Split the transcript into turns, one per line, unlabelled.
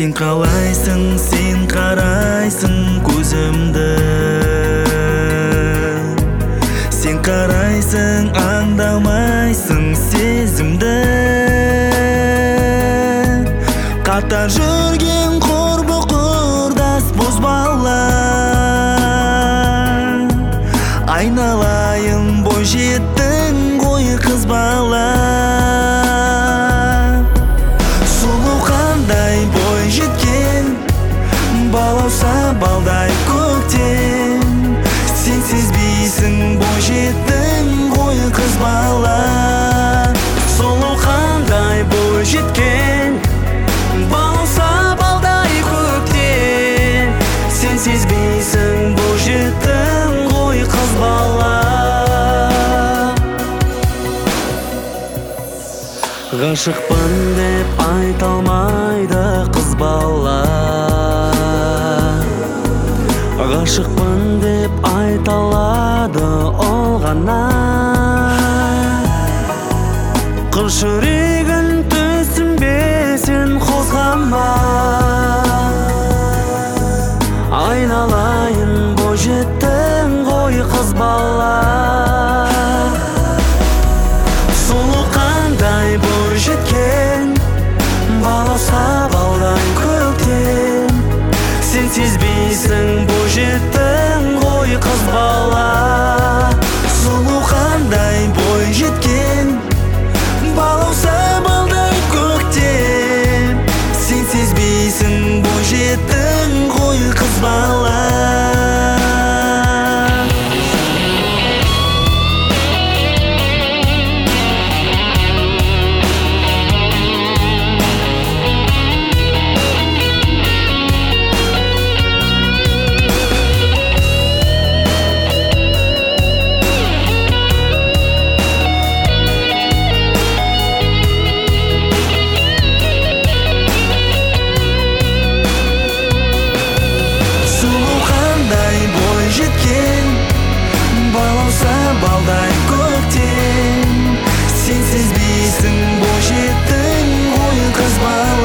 Сен қалайсың, сен қарайсың көзімді, сен қарайсың, аңдамайсың сезімді. Қатар жүрген құрбы құрдас бозбала, айналайын бойжеттің ғой қыз бала. Сұлу қандай бойжеткен, балауса балдай көктем. Сен сезбейсің бойжеттің ғой қыз бала. Сұлу қандай бойжеткен, балауса балдай көктем. Сен сезбейсің бойжеттің ғой қыз бала. Ғашықпын деп айта алмайды қыз бала, ғашықпын деп айта алады ол ғана. Қыз жүрегін түсінбесін қозғама, айналайын бойжеттің ғой қыз бала. Сұлу қандай бойжеткен, балауса балдай көктем. Сен сезбейсің бойжеттің ғой қыз бала. Сұлу қандай бойжеткен, балауса балдай көктем. Сен сезбейсің бойжеттің ғой қыз бала. Балауса балдай көктем, сен сезбейсің бойжеттің ғой қыз бала.